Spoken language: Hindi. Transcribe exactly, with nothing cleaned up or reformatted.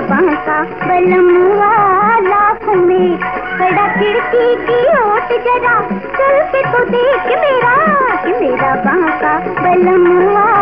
बांका बलमुआ लाख में खड़ा खिड़की की ओट जरा चल के तो देख मेरा कि मेरा बांका बलमुआ